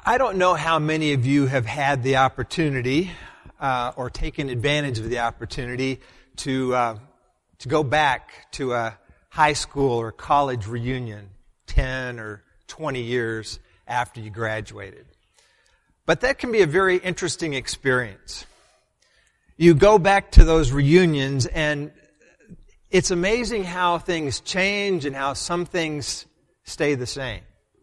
I don't know how many of you have had the opportunity or taken advantage of the opportunity to go back to a high school or college reunion 10 or 20 years after you graduated. But that can be a very interesting experience. You go back to those reunions and it's amazing how things change and how some things stay the same.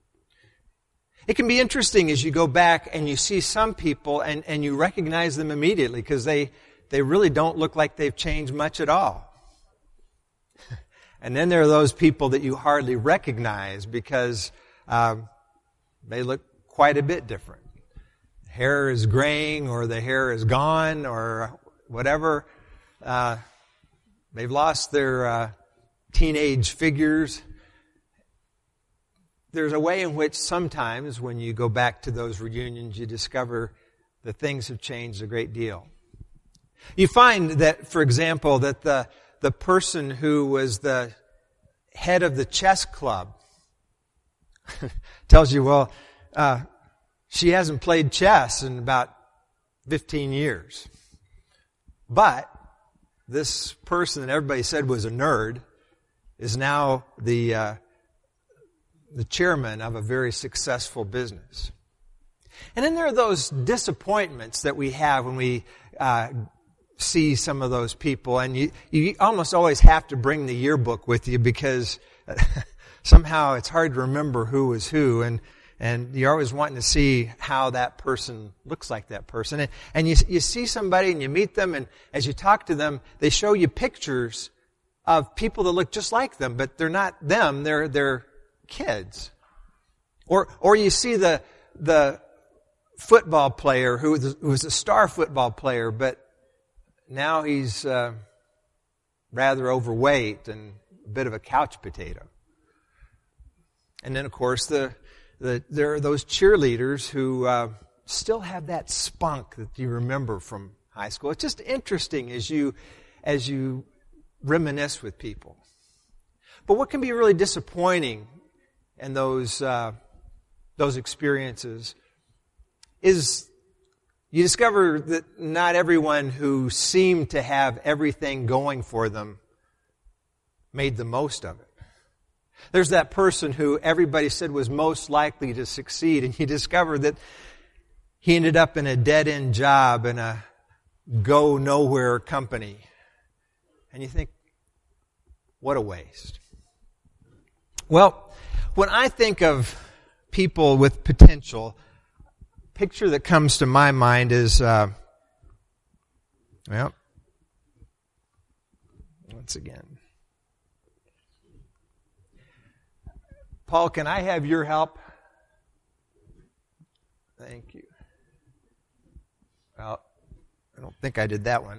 It can be interesting as you go back and you see some people and you recognize them immediately because they really don't look like they've changed much at all. And then there are those people that you hardly recognize because they look quite a bit different. Hair is graying or the hair is gone or whatever. They've lost their teenage figures. There's a way in which sometimes when you go back to those reunions, you discover that things have changed a great deal. You find that, for example, that the person who was the head of the chess club tells you, well, she hasn't played chess in about 15 years. But this person that everybody said was a nerd is now the chairman of a very successful business. And then there are those disappointments that we have when we see some of those people. And you almost always have to bring the yearbook with you because somehow it's hard to remember who was who. And you're always wanting to see how that person looks like that person. And you see somebody and you meet them, and as you talk to them, they show you pictures of people that look just like them, but they're not them, they're kids. Or you see the football player who was a star football player, but now he's rather overweight and a bit of a couch potato. And then, of course, there are those cheerleaders who still have that spunk that you remember from high school. It's just interesting as you reminisce with people. But what can be really disappointing in those experiences is you discover that not everyone who seemed to have everything going for them made the most of it. There's that person who everybody said was most likely to succeed, and you discover that he ended up in a dead-end job in a go-nowhere company. And you think, what a waste. Well, when I think of people with potential, a picture that comes to my mind is, once again. Paul, can I have your help? Thank you. Well, I don't think I did that one.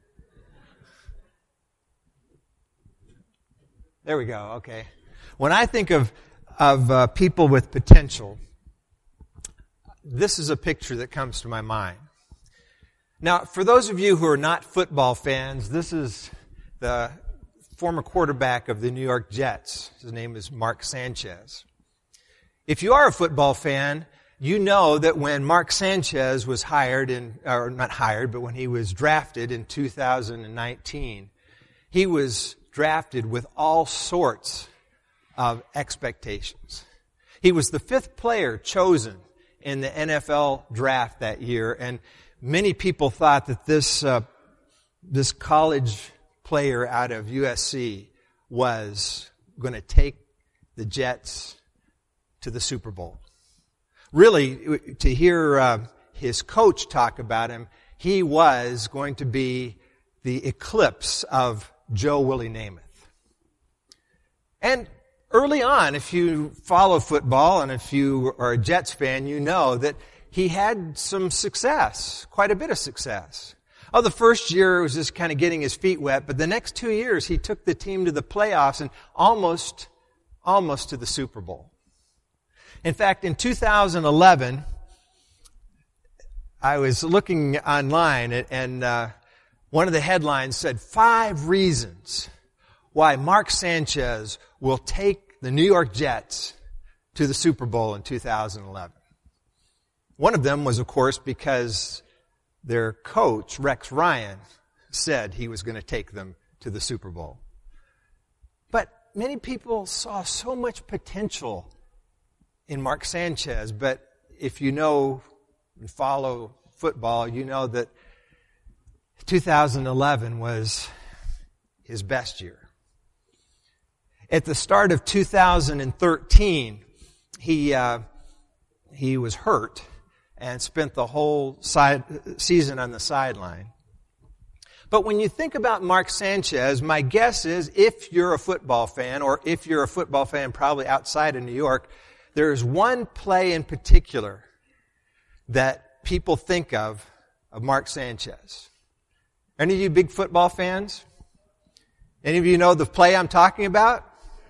There we go, okay. When I think of people with potential, this is a picture that comes to my mind. Now, for those of you who are not football fans, this is the former quarterback of the New York Jets. His name is Mark Sanchez. If you are a football fan, you know that when Mark Sanchez was when he was drafted in 2019, he was drafted with all sorts of expectations. He was the 5th player chosen in the NFL draft that year, and many people thought that this college player out of USC was going to take the Jets to the Super Bowl. Really, to hear his coach talk about him, he was going to be the eclipse of Joe Willie Namath. And early on, if you follow football and if you are a Jets fan, you know that he had some success, quite a bit of success. Oh, the first year was just kind of getting his feet wet, but the next 2 years he took the team to the playoffs and almost to the Super Bowl. In fact, in 2011, I was looking online and one of the headlines said 5 reasons why Mark Sanchez will take the New York Jets to the Super Bowl in 2011. One of them was, of course, because their coach, Rex Ryan, said he was going to take them to the Super Bowl. But many people saw so much potential in Mark Sanchez, but if you know and follow football, you know that 2011 was his best year. At the start of 2013, he was hurt and spent the whole season on the sideline. But when you think about Mark Sanchez, my guess is if you're a football fan, or if you're a football fan probably outside of New York, there's one play in particular that people think of Mark Sanchez. Any of you big football fans? Any of you know the play I'm talking about?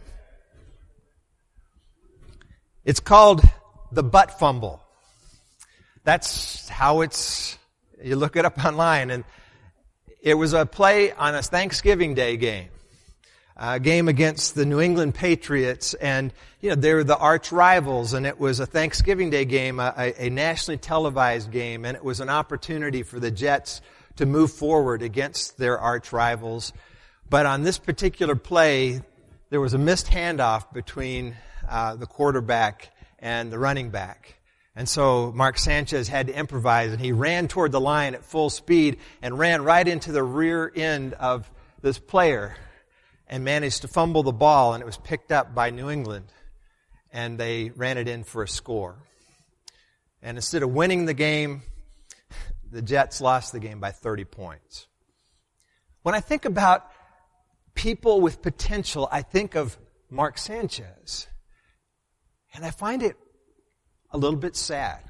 It's called the butt fumble. That's how you look it up online. And it was a play on a Thanksgiving Day game. A game against the New England Patriots, and they were the arch rivals, and it was a Thanksgiving Day game, a nationally televised game, and it was an opportunity for the Jets to move forward against their arch rivals. But on this particular play, there was a missed handoff between the quarterback and the running back. And so Mark Sanchez had to improvise, and he ran toward the line at full speed and ran right into the rear end of this player and managed to fumble the ball, and it was picked up by New England, and they ran it in for a score. And instead of winning the game, the Jets lost the game by 30 points. When I think about people with potential, I think of Mark Sanchez, and I find it a little bit sad.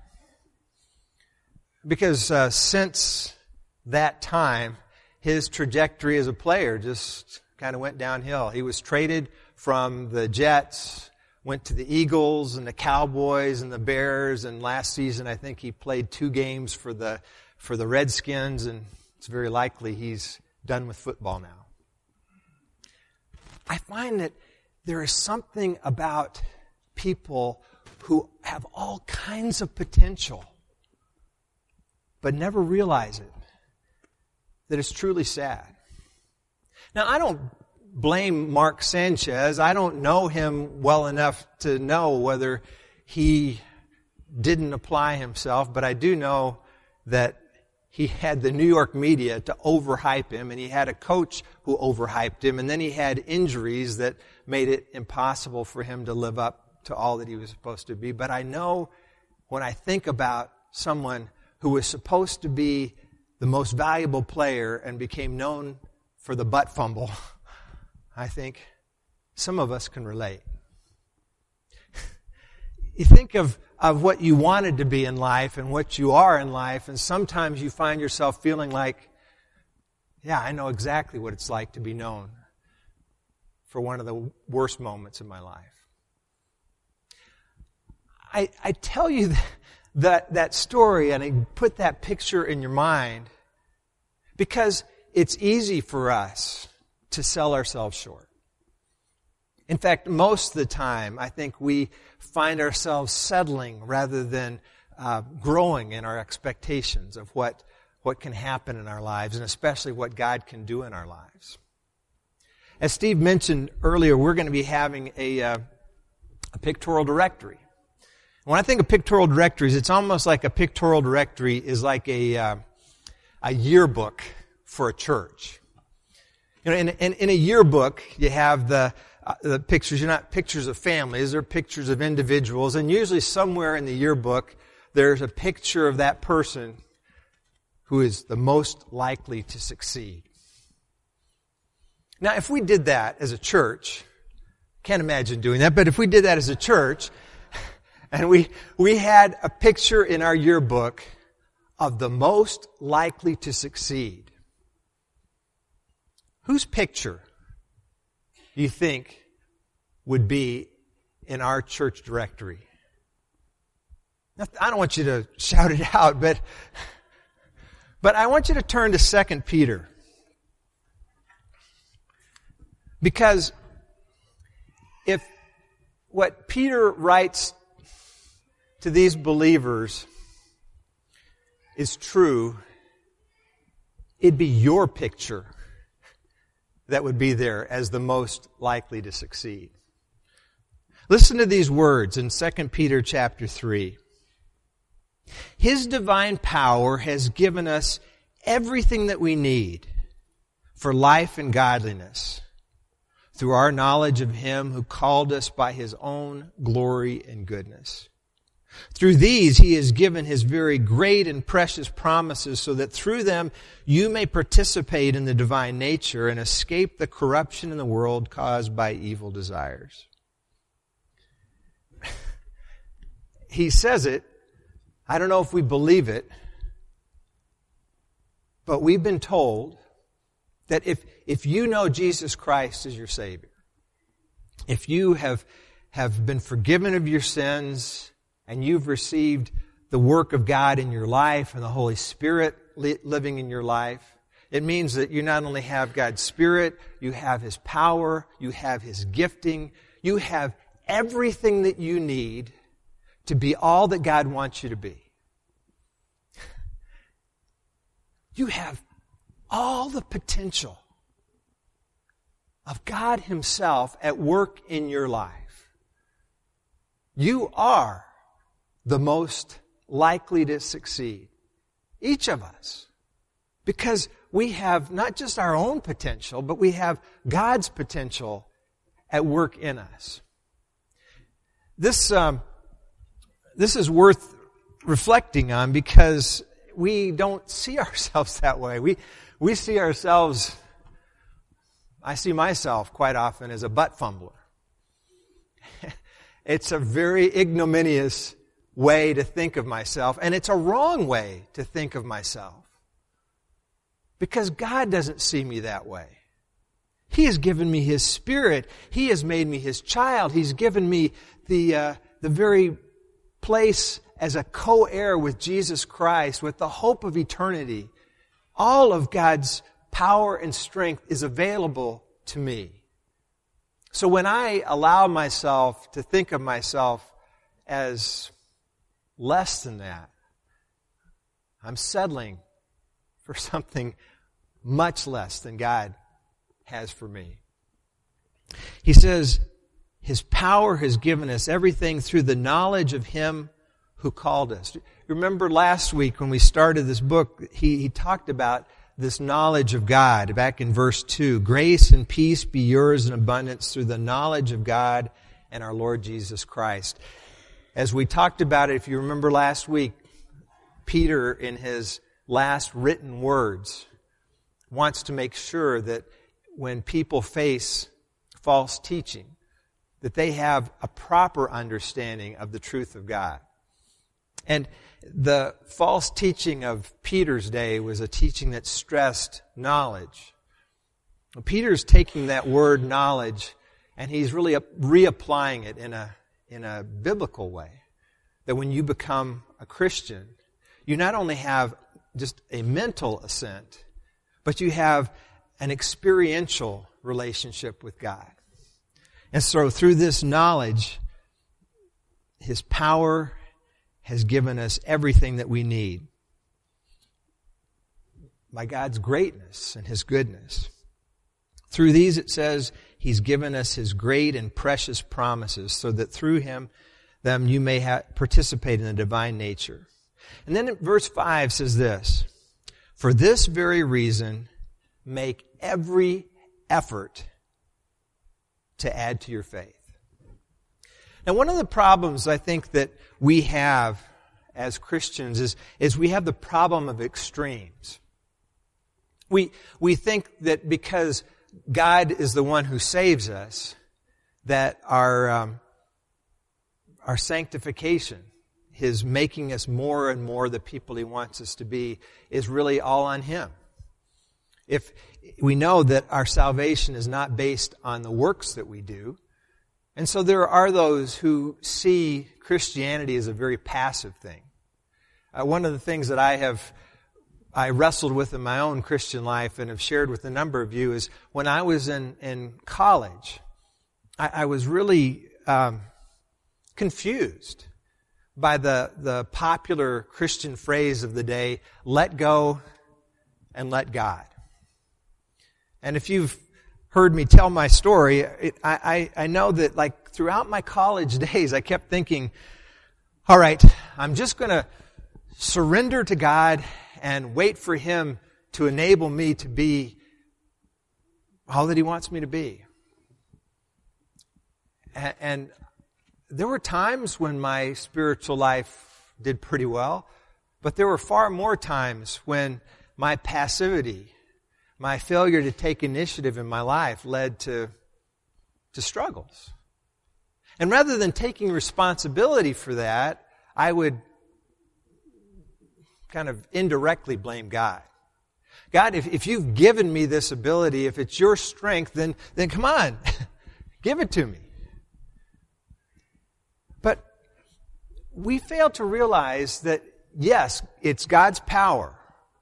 Because since that time, his trajectory as a player just kind of went downhill. He was traded from the Jets, went to the Eagles and the Cowboys and the Bears, and last season I think he played 2 games for the Redskins, and it's very likely he's done with football now. I find that there is something about people who have all kinds of potential but never realize it, that it's truly sad. Now, I don't blame Mark Sanchez. I don't know him well enough to know whether he didn't apply himself, but I do know that he had the New York media to overhype him, and he had a coach who overhyped him, and then he had injuries that made it impossible for him to live up to all that he was supposed to be. But I know when I think about someone who was supposed to be the most valuable player and became known for the butt fumble, I think some of us can relate. You think of what you wanted to be in life and what you are in life, and sometimes you find yourself feeling like, yeah, I know exactly what it's like to be known for one of the worst moments in my life. I tell you that story, and I put that picture in your mind because it's easy for us to sell ourselves short. In fact, most of the time, I think we find ourselves settling rather than growing in our expectations of what can happen in our lives, and especially what God can do in our lives. As Steve mentioned earlier, we're going to be having a pictorial directory. When I think of pictorial directories, it's almost like a pictorial directory is like a yearbook for a church. You know, in a yearbook, you have the pictures. You're not pictures of families; they're pictures of individuals. And usually, somewhere in the yearbook, there's a picture of that person who is the most likely to succeed. Now, if we did that as a church, can't imagine doing that, but if we did that as a church, and we had a picture in our yearbook of the most likely to succeed, whose picture do you think would be in our church directory? Now, I don't want you to shout it out, but I want you to turn to 2 Peter. Because if what Peter writes to these believers is true, it'd be your picture that would be there as the most likely to succeed. Listen to these words in 2 Peter chapter 3. His divine power has given us everything that we need for life and godliness through our knowledge of Him who called us by His own glory and goodness. Through these He has given His very great and precious promises so that through them you may participate in the divine nature and escape the corruption in the world caused by evil desires. He says it. I don't know if we believe it, but we've been told that if you know Jesus Christ as your Savior, if you have been forgiven of your sins and you've received the work of God in your life and the Holy Spirit living in your life, it means that you not only have God's Spirit, you have His power, you have His gifting, you have everything that you need to be all that God wants you to be. You have all the potential of God Himself at work in your life. You are the most likely to succeed. Each of us. Because we have not just our own potential, but we have God's potential at work in us. This is worth reflecting on because we don't see ourselves that way. We see ourselves, I see myself quite often as a butt fumbler. It's a very ignominious way to think of myself, and it's a wrong way to think of myself. Because God doesn't see me that way. He has given me His Spirit. He has made me His child. He's given me the very place as a co-heir with Jesus Christ, with the hope of eternity. All of God's power and strength is available to me. So when I allow myself to think of myself as less than that, I'm settling for something much less than God has for me. He says, His power has given us everything through the knowledge of Him who called us. Remember last week when we started this book, he talked about this knowledge of God back in verse 2. Grace and peace be yours in abundance through the knowledge of God and our Lord Jesus Christ. As we talked about it, if you remember last week, Peter in his last written words wants to make sure that when people face false teaching, that they have a proper understanding of the truth of God. And the false teaching of Peter's day was a teaching that stressed knowledge. Peter's taking that word knowledge and he's really reapplying it in a biblical way. That when you become a Christian, you not only have just a mental assent, but you have an experiential relationship with God. And so through this knowledge, His power has given us everything that we need. By God's greatness and His goodness. Through these, it says, He's given us His great and precious promises so that through them you may participate in the divine nature. And then verse 5 says this, For this very reason, make every effort to add to your faith. Now, one of the problems I think that we have as Christians is we have the problem of extremes. We think that because God is the one who saves us, that our sanctification, His making us more and more the people He wants us to be, is really all on Him. If we know that our salvation is not based on the works that we do, and so there are those who see Christianity as a very passive thing. One of the things that I wrestled with in my own Christian life and have shared with a number of you is when I was in college, I was really confused by the popular Christian phrase of the day, let go and let God. And if you've heard me tell my story, I know that like throughout my college days, I kept thinking, all right, I'm just going to surrender to God and wait for Him to enable me to be all that He wants me to be. And there were times when my spiritual life did pretty well, but there were far more times when my passivity, my failure to take initiative in my life led to struggles. And rather than taking responsibility for that, I would kind of indirectly blame God. God, if you've given me this ability, if it's your strength, then come on, give it to me. But we fail to realize that, yes, it's God's power.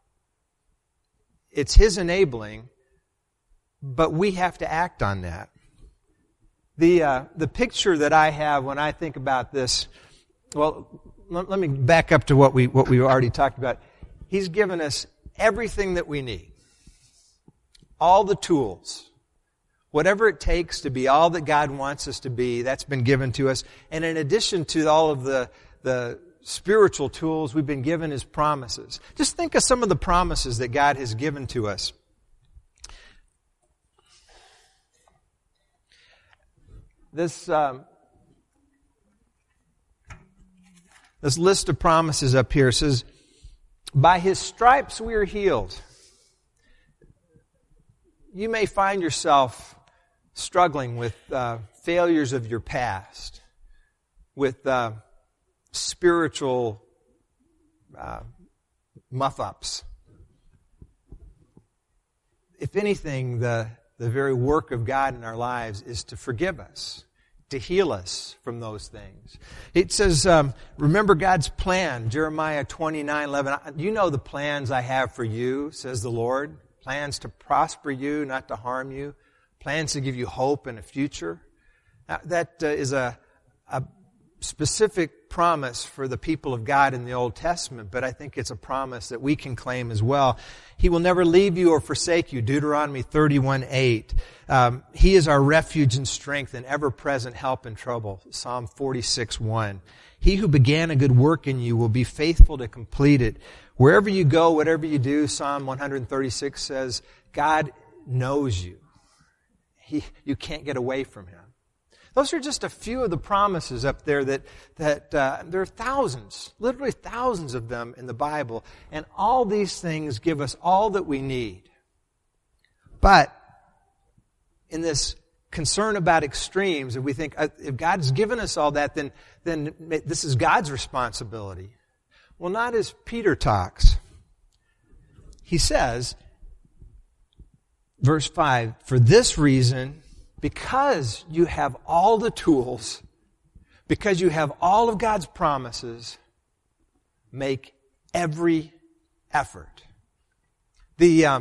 It's His enabling, but we have to act on that. The picture that I have when I think about this, well, let me back up to what we already talked about. He's given us everything that we need. All the tools. Whatever it takes to be all that God wants us to be, that's been given to us. And in addition to all of the spiritual tools, we've been given His promises. Just think of some of the promises that God has given to us. This list of promises up here says, by His stripes we are healed. You may find yourself struggling with failures of your past, with spiritual muff-ups. If anything, the very work of God in our lives is to forgive us, to heal us from those things. It says, remember God's plan, Jeremiah 29:11. You know the plans I have for you, says the Lord. Plans to prosper you, not to harm you. Plans to give you hope and a future. Now, that is a specific promise for the people of God in the Old Testament, but I think it's a promise that we can claim as well. He will never leave you or forsake you, Deuteronomy 31:8. He is our refuge and strength and ever-present help in trouble, Psalm 46:1. He who began a good work in you will be faithful to complete it. Wherever you go, whatever you do, Psalm 136 says, God knows you. You can't get away from Him. Those are just a few of the promises up there that there are thousands, literally thousands of them in the Bible. And all these things give us all that we need. But in this concern about extremes, if we think, if God's given us all that, then this is God's responsibility. Well, not as Peter talks. He says, verse 5, for this reason, because you have all the tools, because you have all of God's promises, make every effort. The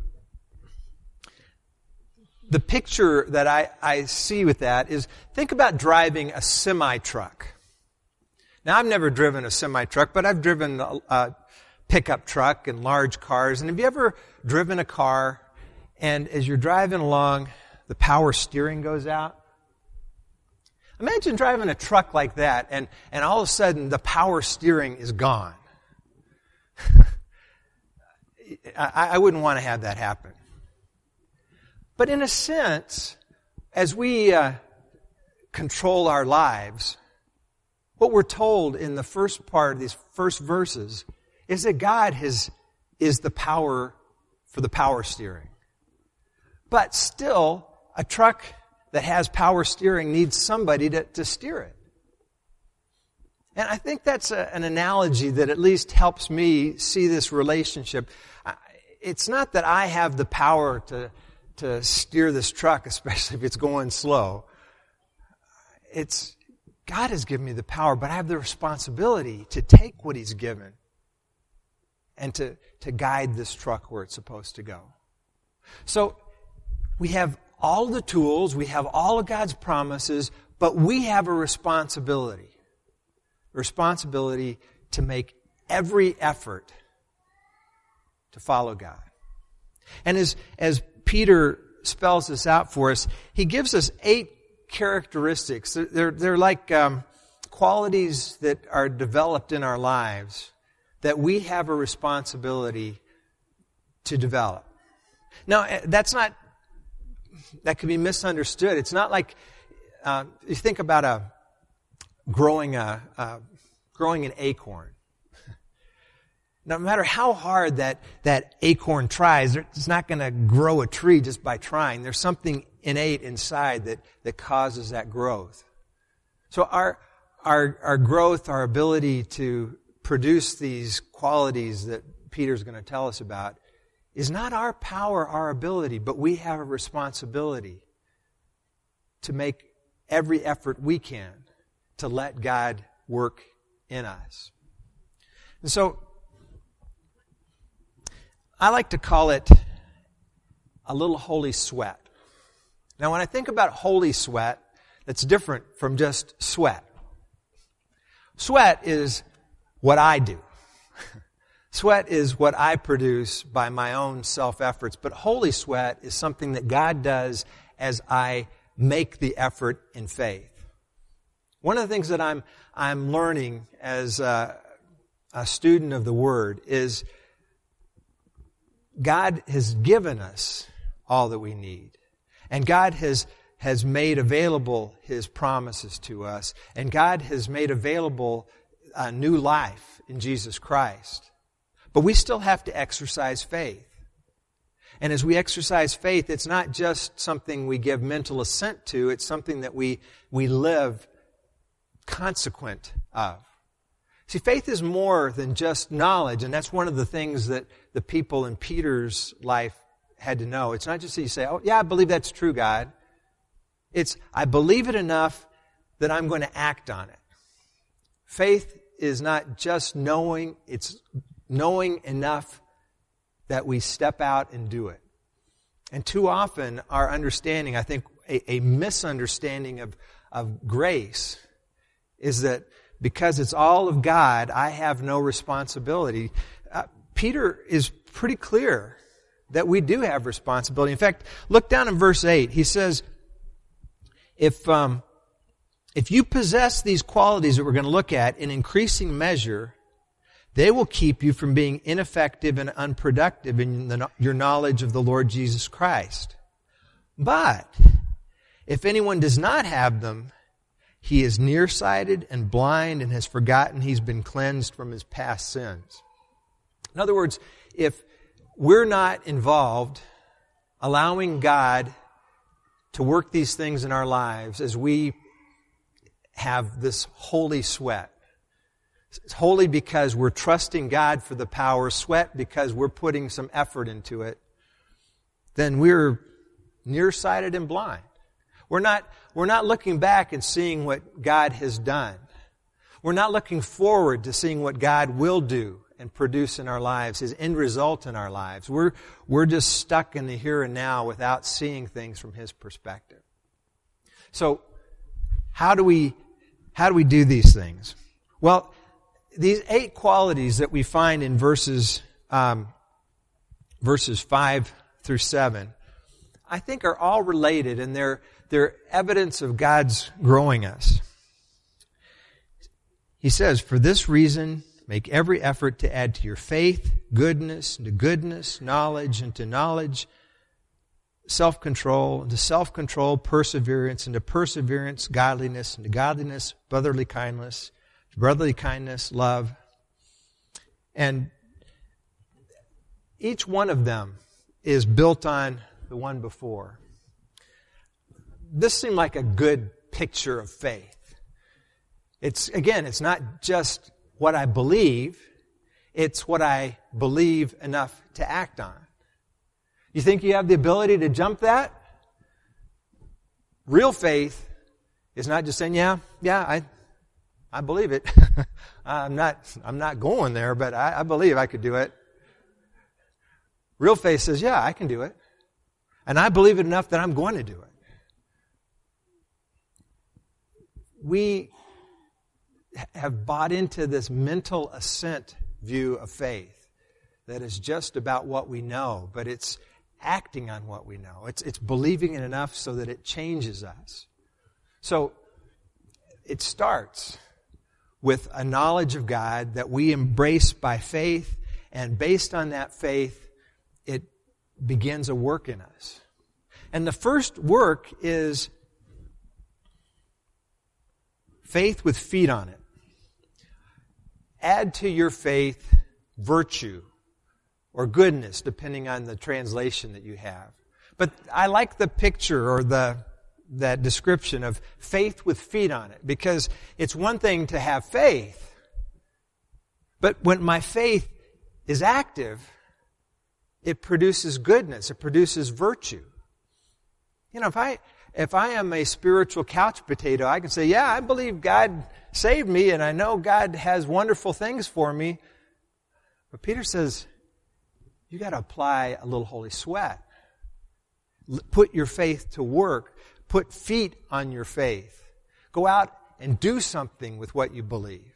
picture that I see with that is, think about driving a semi-truck. Now, I've never driven a semi-truck, but I've driven a pickup truck and large cars. And have you ever driven a car, and as you're driving along, the power steering goes out? Imagine driving a truck like that, and all of a sudden, the power steering is gone. I wouldn't want to have that happen. But in a sense, as we control our lives, what we're told in the first part of these first verses is that God is the power for the power steering. But still, a truck that has power steering needs somebody to steer it. And I think that's an analogy that at least helps me see this relationship. It's not that I have the power to steer this truck, especially if it's going slow. It's God has given me the power, but I have the responsibility to take what He's given and to guide this truck where it's supposed to go. So we have all the tools, we have all of God's promises, but we have a responsibility. responsibility to make every effort to follow God. And as Peter spells this out for us, he gives us 8 characteristics. They're like qualities that are developed in our lives that we have a responsibility to develop. Now, that can be misunderstood. It's not like you think about growing an acorn. No matter how hard that acorn tries, it's not going to grow a tree just by trying. There's something innate inside that causes that growth. So our growth, our ability to produce these qualities that Peter's going to tell us about, is not our power, our ability, but we have a responsibility to make every effort we can to let God work in us. And so, I like to call it a little holy sweat. Now, when I think about holy sweat, that's different from just sweat. Sweat is what I do. Sweat is what I produce by my own self-efforts. But holy sweat is something that God does as I make the effort in faith. One of the things that I'm learning as a student of the Word is God has given us all that we need. And God has made available His promises to us. And God has made available a new life in Jesus Christ. But we still have to exercise faith. And as we exercise faith, it's not just something we give mental assent to, it's something that we live consequent of. See, faith is more than just knowledge, and that's one of the things that the people in Peter's life had to know. It's not just that you say, oh, yeah, I believe that's true, God. It's, I believe it enough that I'm going to act on it. Faith is not just knowing, it's knowing enough that we step out and do it. And too often, our understanding, I think a misunderstanding of grace is that because it's all of God, I have no responsibility. Peter is pretty clear that we do have responsibility. In fact, look down in verse 8. He says, if you possess these qualities that we're going to look at in increasing measure, they will keep you from being ineffective and unproductive in your knowledge of the Lord Jesus Christ. But if anyone does not have them, he is nearsighted and blind and has forgotten he's been cleansed from his past sins. In other words, if we're not involved, allowing God to work these things in our lives as we have this holy sweat. It's holy because we're trusting God for the power, sweat because we're putting some effort into it, then we're nearsighted and blind. We're not looking back and seeing what God has done. We're not looking forward to seeing what God will do and produce in our lives, His end result in our lives. We're just stuck in the here and now without seeing things from His perspective. So, how do we do these things? Well, these 8 qualities that we find in verses 5 through 7, I think are all related, and they're evidence of God's growing us. He says, for this reason, make every effort to add to your faith goodness, and to goodness, knowledge, and to knowledge, self-control, and to self-control, perseverance, and to perseverance, godliness, and to godliness, brotherly kindness, to brotherly kindness, love. And each one of them is built on the one before. This seemed like a good picture of faith. It's not just what I believe, it's what I believe enough to act on. You think you have the ability to jump that? Real faith is not just saying, yeah, I believe it. I'm not going there, but I believe I could do it. Real faith says, yeah, I can do it. And I believe it enough that I'm going to do it. We have bought into this mental assent view of faith that is just about what we know, but it's acting on what we know. It's believing it enough so that it changes us. So it starts with a knowledge of God that we embrace by faith, and based on that faith, it begins a work in us. And the first work is faith with feet on it. Add to your faith virtue or goodness, depending on the translation that you have. But I like the picture or that description of faith with feet on it, because it's one thing to have faith, but when my faith is active, it produces goodness, it produces virtue. You know, if I am a spiritual couch potato, I can say, yeah, I believe God saved me and I know God has wonderful things for me. But Peter says, you got to apply a little holy sweat. Put your faith to work. Put feet on your faith. Go out and do something with what you believe.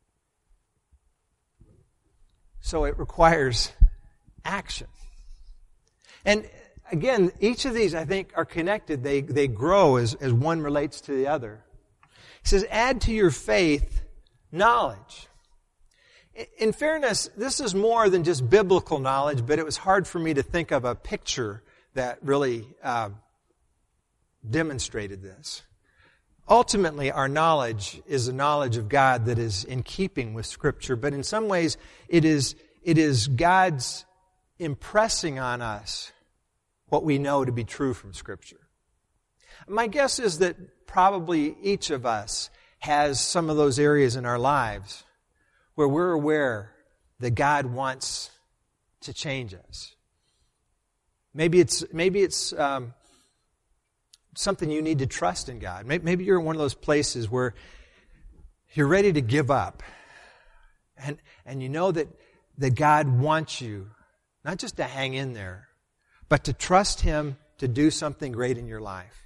So it requires action. And again, each of these, I think, are connected. They grow as one relates to the other. He says, add to your faith knowledge. In fairness, this is more than just biblical knowledge, but it was hard for me to think of a picture that really demonstrated this. Ultimately, our knowledge is a knowledge of God that is in keeping with Scripture, but in some ways, it is God's impressing on us what we know to be true from Scripture. My guess is that probably each of us has some of those areas in our lives where we're aware that God wants to change us. Maybe it's something you need to trust in God. Maybe you're in one of those places where you're ready to give up, and you know that God wants you not just to hang in there, but to trust Him to do something great in your life.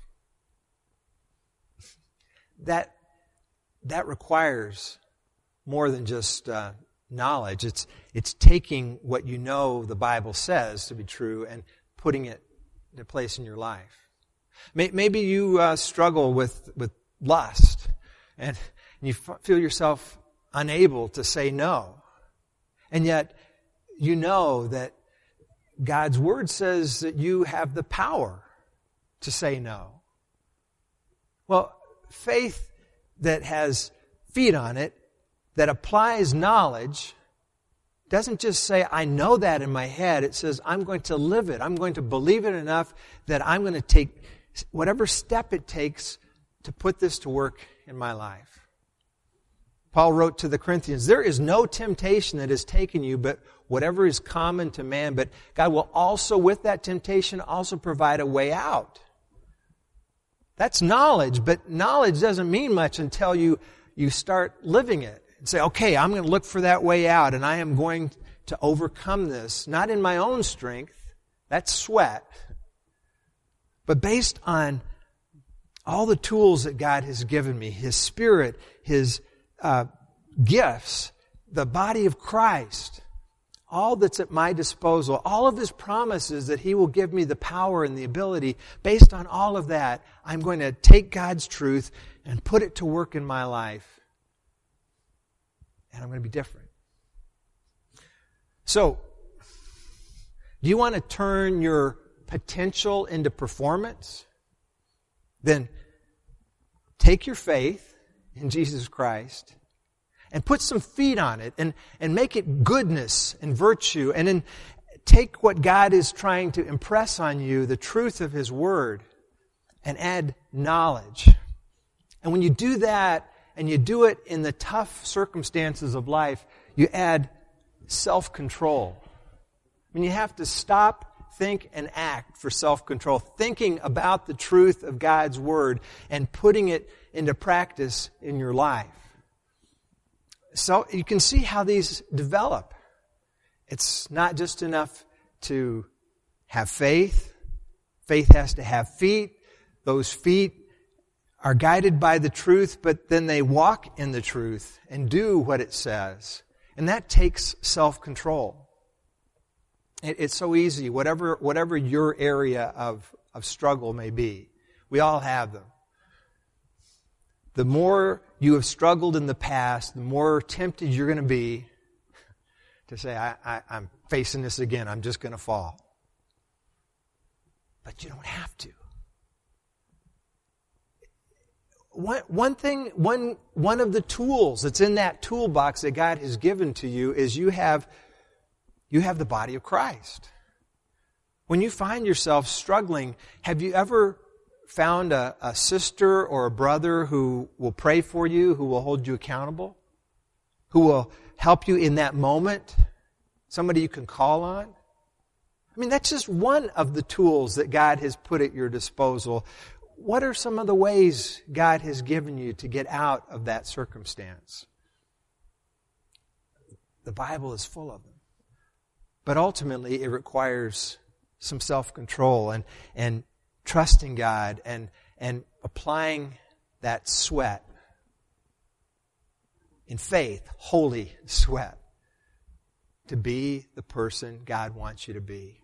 That requires more than just knowledge. It's taking what you know the Bible says to be true and putting it into place in your life. Maybe you struggle with lust, and you feel yourself unable to say no. And yet, you know that God's Word says that you have the power to say no. Well, faith that has feet on it, that applies knowledge, doesn't just say, I know that in my head. It says, I'm going to live it. I'm going to believe it enough that I'm going to take whatever step it takes to put this to work in my life. Paul wrote to the Corinthians, there is no temptation that has taken you, but whatever is common to man. But God will also, with that temptation, also provide a way out. That's knowledge, but knowledge doesn't mean much until you start living it. And say, okay, I'm going to look for that way out, and I am going to overcome this, not in my own strength, that's sweat, but based on all the tools that God has given me, His Spirit, His gifts, the body of Christ, all that's at my disposal, all of His promises that He will give me the power and the ability. Based on all of that, I'm going to take God's truth and put it to work in my life. And I'm going to be different. So, do you want to turn your potential into performance? Then take your faith in Jesus Christ and put some feet on it and make it goodness and virtue, and then take what God is trying to impress on you, the truth of His Word, and add knowledge. And when you do that, and you do it in the tough circumstances of life, you add self-control. I mean, you have to stop, think, and act for self-control, thinking about the truth of God's Word and putting it into practice in your life. So you can see how these develop. It's not just enough to have faith. Faith has to have feet. Those feet are guided by the truth, but then they walk in the truth and do what it says. And that takes self-control. It's so easy, whatever your area of struggle may be. We all have them. The more you have struggled in the past, the more tempted you're going to be to say, I'm facing this again, I'm just going to fall. But you don't have to. One of the tools that's in that toolbox that God has given to you is you have the body of Christ. When you find yourself struggling, have you ever found a sister or a brother who will pray for you, who will hold you accountable, who will help you in that moment? Somebody you can call on? I mean, that's just one of the tools that God has put at your disposal. What are some of the ways God has given you to get out of that circumstance? The Bible is full of them. But ultimately, it requires some self-control and trusting God and applying that sweat in faith, holy sweat, to be the person God wants you to be.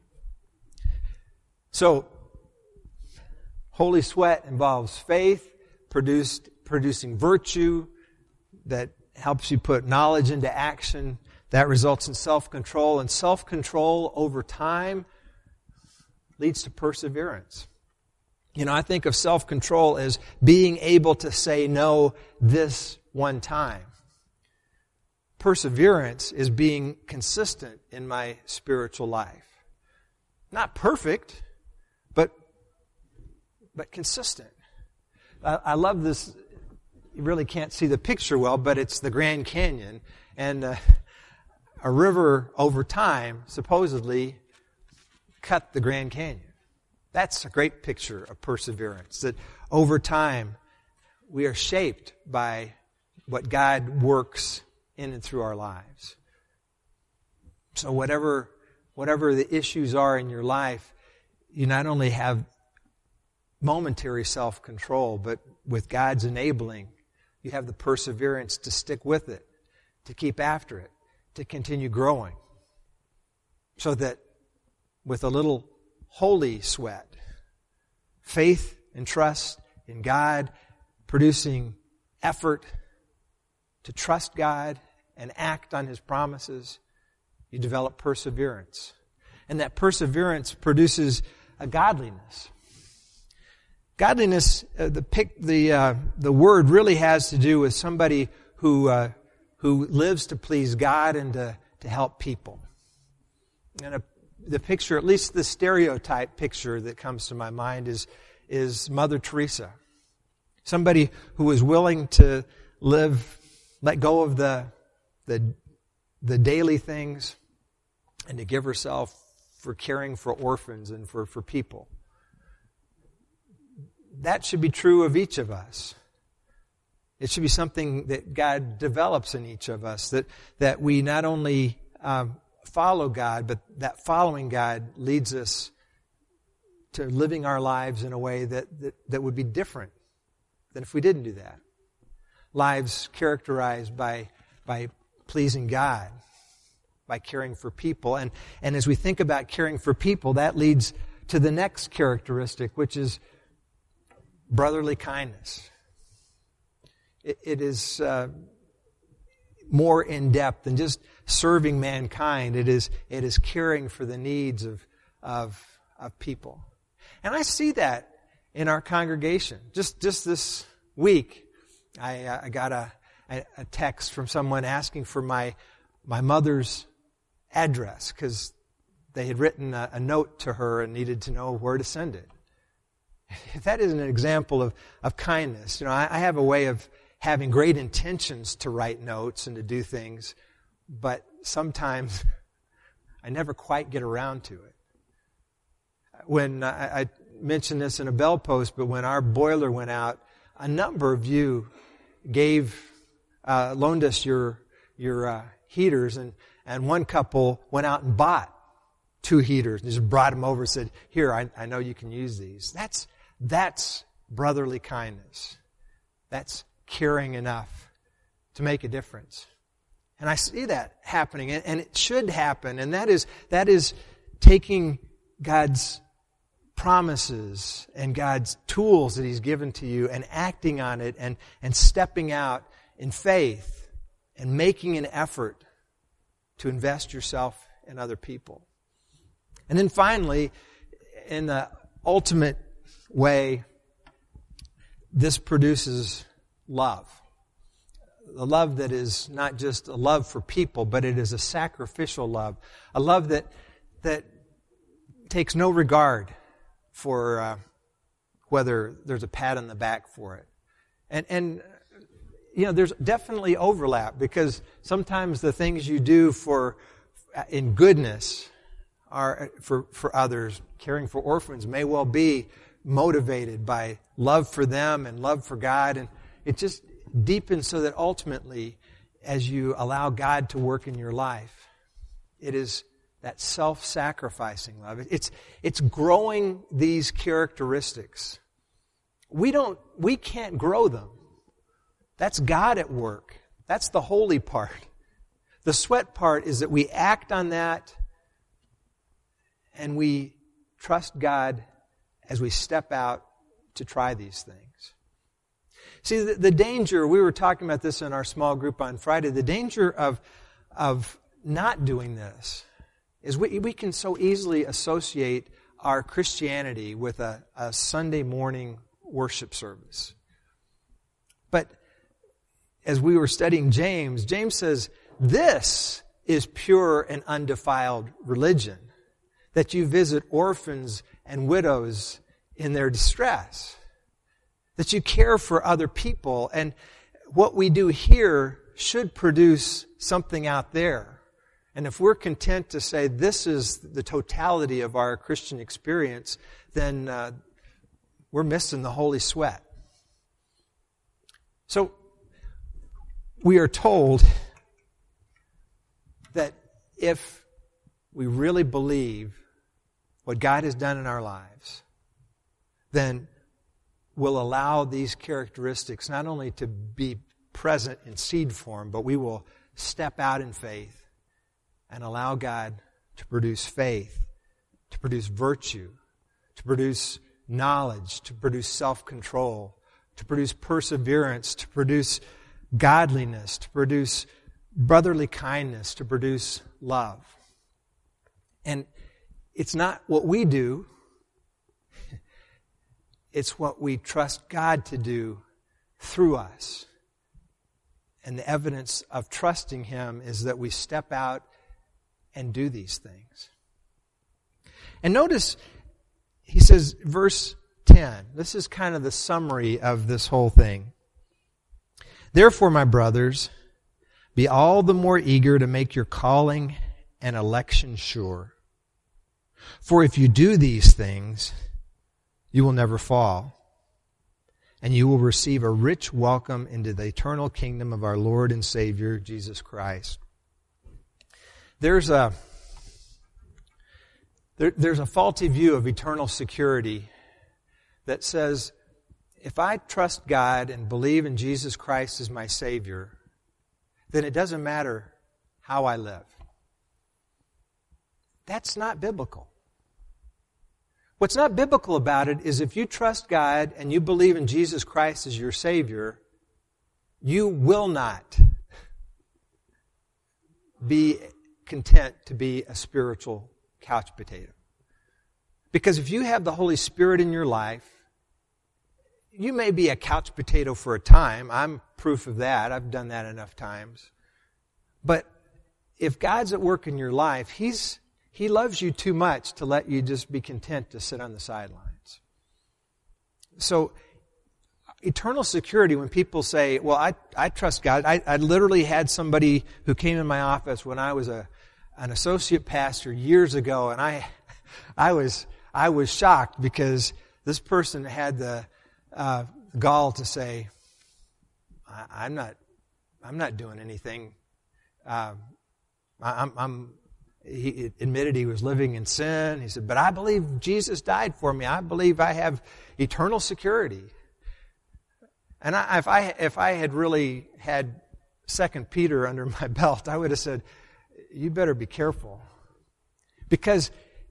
So, holy sweat involves faith, producing virtue that helps you put knowledge into action. That results in self-control. And self-control over time leads to perseverance. I think of self-control as being able to say no this one time. Perseverance is being consistent in my spiritual life. Not perfect, but consistent. I love this. You really can't see the picture well, but it's the Grand Canyon. And a river over time supposedly cut the Grand Canyon. That's a great picture of perseverance, that over time we are shaped by what God works in and through our lives. So whatever the issues are in your life, you not only have momentary self-control, but with God's enabling, you have the perseverance to stick with it, to keep after it, to continue growing. So that with a little holy sweat, faith and trust in God, producing effort to trust God and act on His promises, you develop perseverance. And that perseverance produces a godliness. Godliness, the word really has to do with somebody who lives to please God and to help people. And the picture, at least the stereotype picture that comes to my mind is Mother Teresa. Somebody who was willing to let go of the daily things and to give herself for caring for orphans and for people. That should be true of each of us. It should be something that God develops in each of us, that we not only follow God, but that following God leads us to living our lives in a way that would be different than if we didn't do that. Lives characterized by pleasing God, by caring for people. And as we think about caring for people, that leads to the next characteristic, which is brotherly kindness. It is more in depth than just serving mankind. It is caring for the needs of people. And I see that in our congregation. Just this week, I got a text from someone asking for my mother's address because they had written a note to her and needed to know where to send it. That is an example of kindness. I have a way of having great intentions to write notes and to do things, but sometimes I never quite get around to it. When I mentioned this in a bell post, but when our boiler went out, a number of you loaned us your heaters, and one couple went out and bought 2 heaters and just brought them over and said, "Here, I know you can use these." That's brotherly kindness. That's caring enough to make a difference. And I see that happening, and it should happen, and that is taking God's promises and God's tools that He's given to you and acting on it and stepping out in faith and making an effort to invest yourself in other people. And then finally, in the ultimate way, this produces love. The love that is not just a love for people, but it is a sacrificial love. A love that takes no regard for whether there's a pat on the back for it. And there's definitely overlap, because sometimes the things you do in goodness are for others, caring for orphans, may well be motivated by love for them and love for God, and it just deepens so that ultimately, as you allow God to work in your life, it is that self-sacrificing love. It's growing these characteristics. We can't grow them. That's God at work. That's the holy part. The sweat part is that we act on that and we trust God as we step out to try these things. See, the danger, we were talking about this in our small group on Friday, the danger of not doing this is we can so easily associate our Christianity with a Sunday morning worship service. But as we were studying James says, this is pure and undefiled religion, that you visit orphans and widows in their distress, that you care for other people, and what we do here should produce something out there. And if we're content to say this is the totality of our Christian experience, then we're missing the holy sweat. So we are told that if we really believe what God has done in our lives, then we'll allow these characteristics not only to be present in seed form, but we will step out in faith and allow God to produce faith, to produce virtue, to produce knowledge, to produce self-control, to produce perseverance, to produce godliness, to produce brotherly kindness, to produce love. And it's not what we do, it's what we trust God to do through us. And the evidence of trusting Him is that we step out and do these things. And notice, he says, verse 10, this is kind of the summary of this whole thing. Therefore, my brothers, be all the more eager to make your calling and election sure. For if you do these things, you will never fall, and you will receive a rich welcome into the eternal kingdom of our Lord and Savior, Jesus Christ. There's a faulty view of eternal security that says, if I trust God and believe in Jesus Christ as my Savior, then it doesn't matter how I live. That's not biblical. What's not biblical about it is if you trust God and you believe in Jesus Christ as your Savior, you will not be content to be a spiritual couch potato. Because if you have the Holy Spirit in your life, you may be a couch potato for a time. I'm proof of that. I've done that enough times. But if God's at work in your life, He loves you too much to let you just be content to sit on the sidelines. So, eternal security, when people say, well, I trust God. I literally had somebody who came in my office when I was an associate pastor years ago, and I was shocked because this person had the gall to say, I'm not doing anything. He admitted he was living in sin. He said, but I believe Jesus died for me. I believe I have eternal security. And if I had really had 2 Peter under my belt, I would have said, you better be careful. Because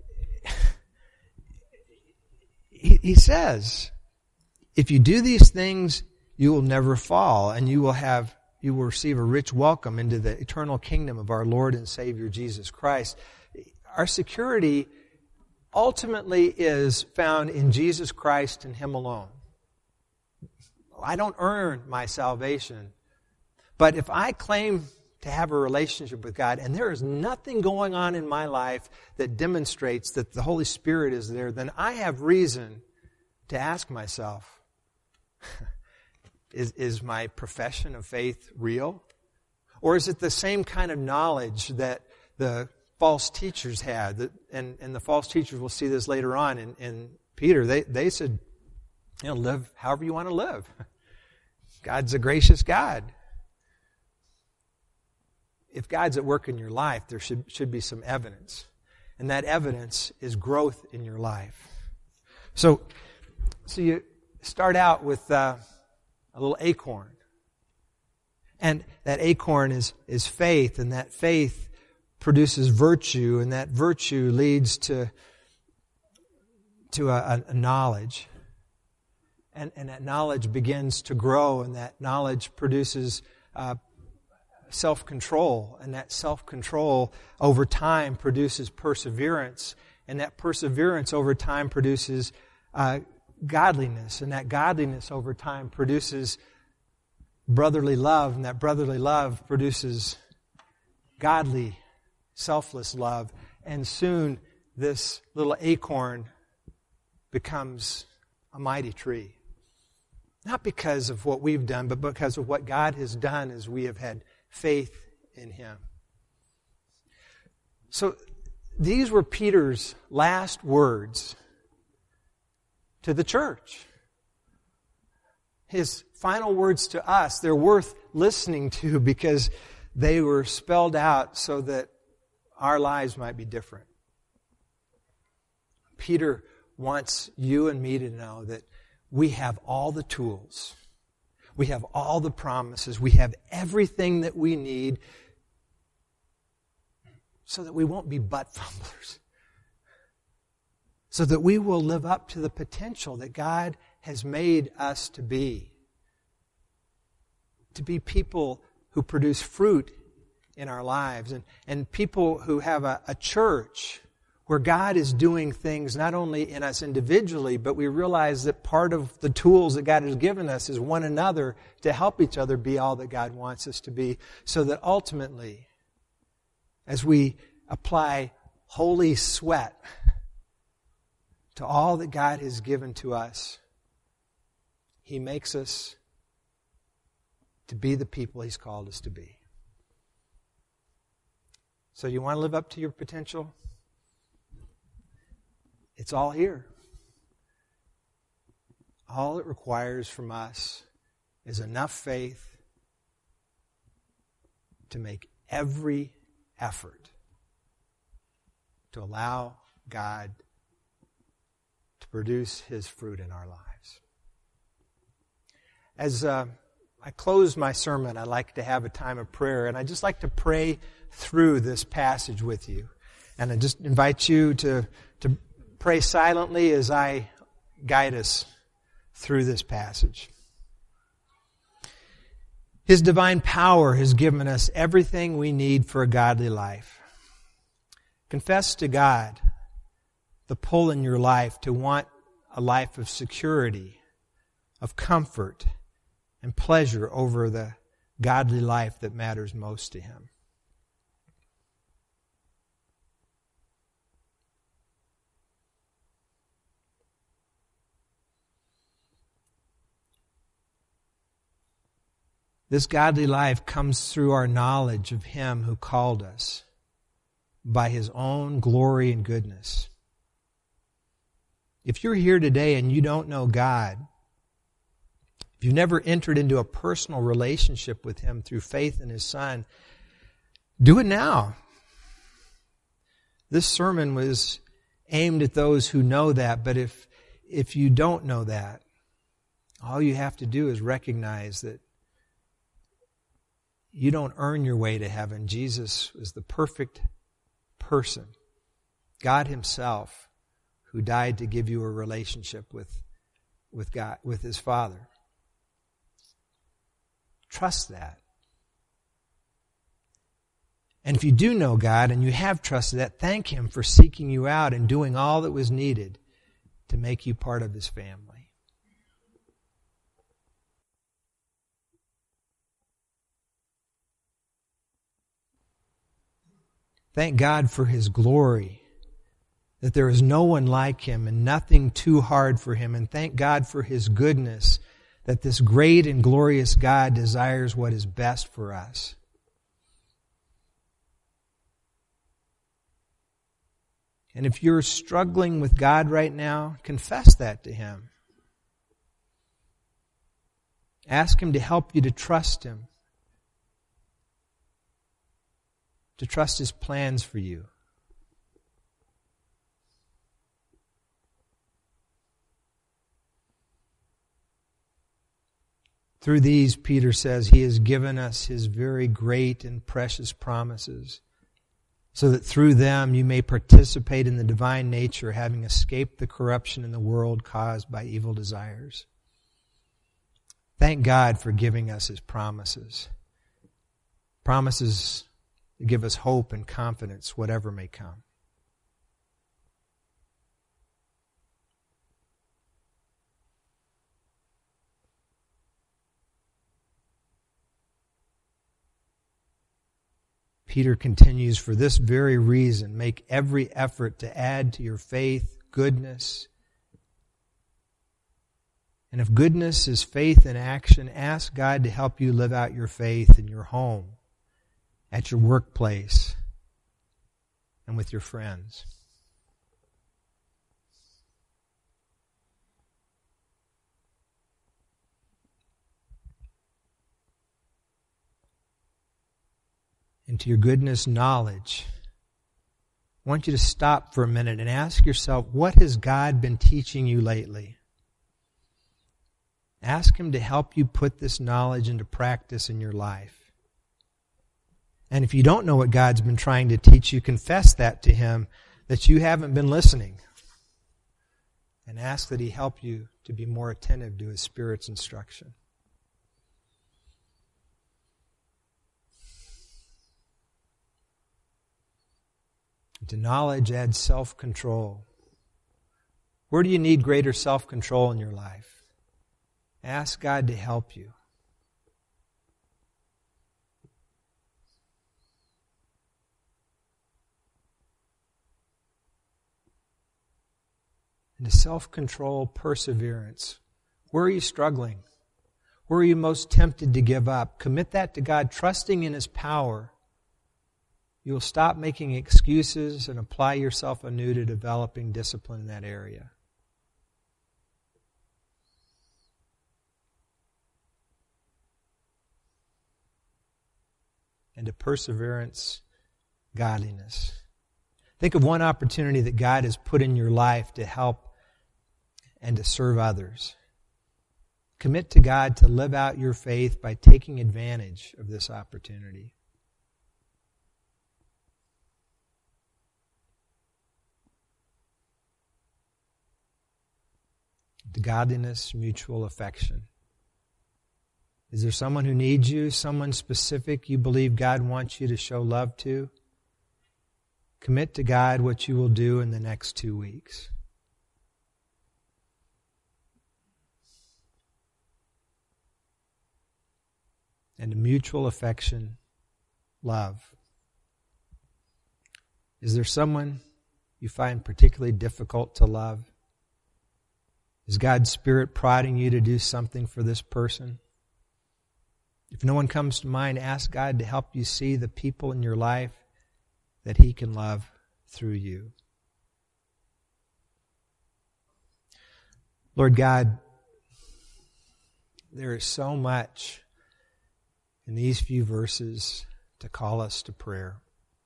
he says, if you do these things, you will never fall, and you will receive a rich welcome into the eternal kingdom of our Lord and Savior Jesus Christ. Our security ultimately is found in Jesus Christ and Him alone. I don't earn my salvation, but if I claim to have a relationship with God, and there is nothing going on in my life that demonstrates that the Holy Spirit is there, then I have reason to ask myself, is my profession of faith real? Or is it the same kind of knowledge that the false teachers had? And the false teachers, we'll see this later on in Peter, they said, live however you want to live. God's a gracious God. If God's at work in your life, there should be some evidence. And that evidence is growth in your life. So you start out with a little acorn. And that acorn is faith, and that faith produces virtue, and that virtue leads to a knowledge. And that knowledge begins to grow, and that knowledge produces self-control, and that self-control over time produces perseverance, and that perseverance over time produces godliness, and that godliness over time produces brotherly love, and that brotherly love produces godly, selfless love, and soon this little acorn becomes a mighty tree. Not because of what we've done, but because of what God has done as we have had faith in Him. So these were Peter's last words to the church. His final words to us, they're worth listening to because they were spelled out so that our lives might be different. Peter wants you and me to know that we have all the tools. We have all the promises. We have everything that we need so that we won't be butt fumblers. So that we will live up to the potential that God has made us to be. To be people who produce fruit in our lives. And people who have a church where God is doing things not only in us individually, but we realize that part of the tools that God has given us is one another to help each other be all that God wants us to be, so that ultimately, as we apply holy sweat to all that God has given to us, He makes us to be the people He's called us to be. So you want to live up to your potential? It's all here. All it requires from us is enough faith to make every effort to allow God to produce His fruit in our lives. As I close my sermon, I like to have a time of prayer, and I just like to pray through this passage with you. And I just invite you to pray silently as I guide us through this passage. His divine power has given us everything we need for a godly life. Confess to God the pull in your life to want a life of security, of comfort, and pleasure over the godly life that matters most to Him. This godly life comes through our knowledge of Him who called us by His own glory and goodness. If you're here today and you don't know God, if you've never entered into a personal relationship with Him through faith in His Son, do it now. This sermon was aimed at those who know that, but if you don't know that, All you have to do is recognize that you don't earn your way to heaven. Jesus is the perfect person, God Himself, who died to give you a relationship with God, with His Father. Trust that. And if you do know God and you have trusted that, thank Him for seeking you out and doing all that was needed to make you part of His family. Thank God for His glory, that there is no one like Him and nothing too hard for Him. And thank God for His goodness, that this great and glorious God desires what is best for us. And if you're struggling with God right now, confess that to Him. Ask Him to help you to trust Him, to trust His plans for you. Through these, Peter says, He has given us His very great and precious promises, so that through them you may participate in the divine nature, having escaped the corruption in the world caused by evil desires. Thank God for giving us His promises. Promises that give us hope and confidence, whatever may come. Peter continues, for this very reason, make every effort to add to your faith goodness. And if goodness is faith in action, ask God to help you live out your faith in your home, at your workplace, and with your friends. And to your goodness, knowledge. I want you to stop for a minute and ask yourself, what has God been teaching you lately? Ask Him to help you put this knowledge into practice in your life. And if you don't know what God's been trying to teach you, confess that to Him, that you haven't been listening. And ask that He help you to be more attentive to His Spirit's instruction. To knowledge adds self-control. Where do you need greater self-control in your life? Ask God to help you. And to self-control, perseverance. Where are you struggling? Where are you most tempted to give up? Commit that to God, trusting in His power. You'll stop making excuses and apply yourself anew to developing discipline in that area. And to perseverance, godliness. Think of one opportunity that God has put in your life to help and to serve others. Commit to God to live out your faith by taking advantage of this opportunity. To godliness, mutual affection. Is there someone who needs you, someone specific you believe God wants you to show love to? Commit to God what you will do in the next 2 weeks. And to mutual affection, love. Is there someone you find particularly difficult to love? Is God's Spirit prodding you to do something for this person? If no one comes to mind, ask God to help you see the people in your life that He can love through you. Lord God, there is so much in these few verses to call us to prayer.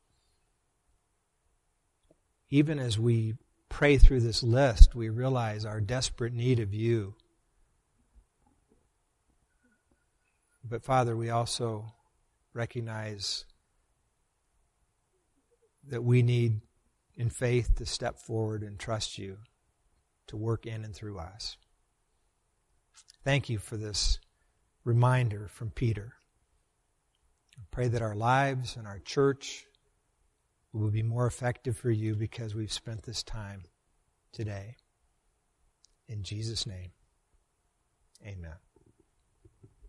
Even as we pray through this list, we realize our desperate need of you. But Father, we also recognize that we need, in faith, to step forward and trust you to work in and through us. Thank you for this reminder from Peter. I pray that our lives and our church will be more effective for you because we've spent this time today. In Jesus' name, amen.